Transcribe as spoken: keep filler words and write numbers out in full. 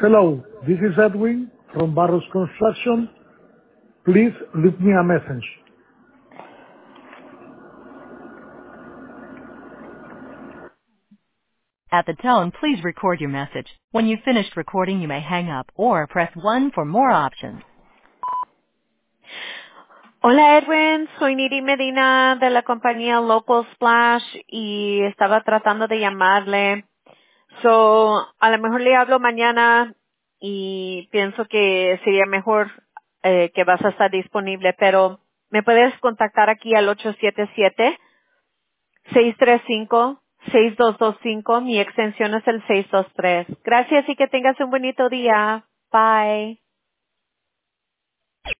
Hello, this is Edwin from Barros Construction. Please leave me a message. At the tone, please record your message. When you've finished recording, you may hang up or press one for more options. Hola Edwin, soy Niri Medina de la compañía Local Splash y estaba tratando de llamarle. So, a lo mejor le hablo mañana y pienso que sería mejor eh, que vas a estar disponible, pero me puedes contactar aquí al ocho siete siete, seis tres cinco, seis dos dos cinco. Mi extensión es el seis dos tres. Gracias y que tengas un bonito día. Bye.